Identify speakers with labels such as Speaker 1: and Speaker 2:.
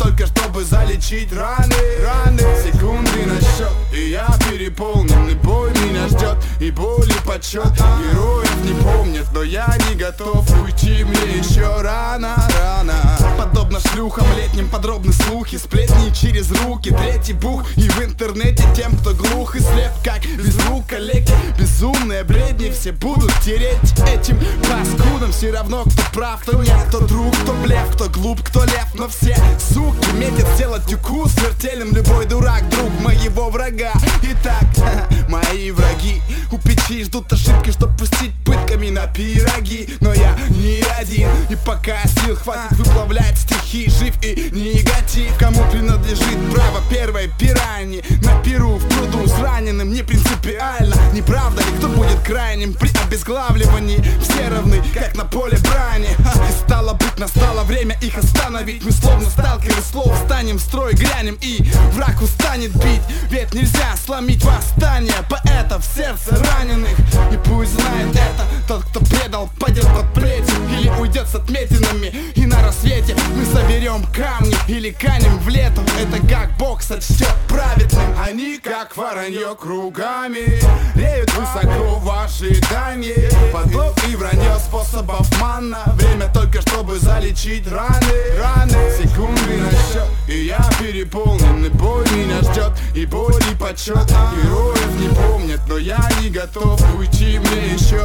Speaker 1: только чтобы залечить раны. Секунды на счет, и я переполненный. Бой меня ждет, и боль и почет. Героев не помнят, но я не готов уйти, мне еще рано. Подобно шлюхам летним подробны слухи, сплетни через руки, третий бух. И в интернете тем, кто глух и слеп, как без рук коллеги. Безумные бредни все будут тереть этим паскудом. Все равно, кто прав, кто нет, кто друг, кто блеф, кто глуп, кто лев. Но все суки метят сделать укус смертельным. Любой дурак, друг моего врага. Итак, мои враги у печи ждут ошибки, чтоб пустить пытками на пироги. Но я не один, и пока сил хватит выплавлять стихи, жив и негатив. Кому принадлежит право первой пираньи на пиру в пруду с раненым, не принципиально. Не правда ли, кто будет крайним при обезглавливании? Все равны, как на поле брани. И стало быть, настало время их остановить. Мы словно сталкеры слов, встанем в строй, грянем, и враг устанет бить. Ведь нельзя сломить восстание поэтов в сердце раненых. И пусть знает это тот, кто предал, падет под плетью или уйдет с отметинами. И на рассвете мы соберем камни или канем в лету. Это как Бог сочтет праведным. Они как воронье кругами реют высоко в ожидании. Подлог и вранье способов манна. Время только чтобы залечить раны. Секунды на счет, и я переполненный. Бой меня ждет, и боль и почет. Героев не помнят, но я не готов уйти, мне еще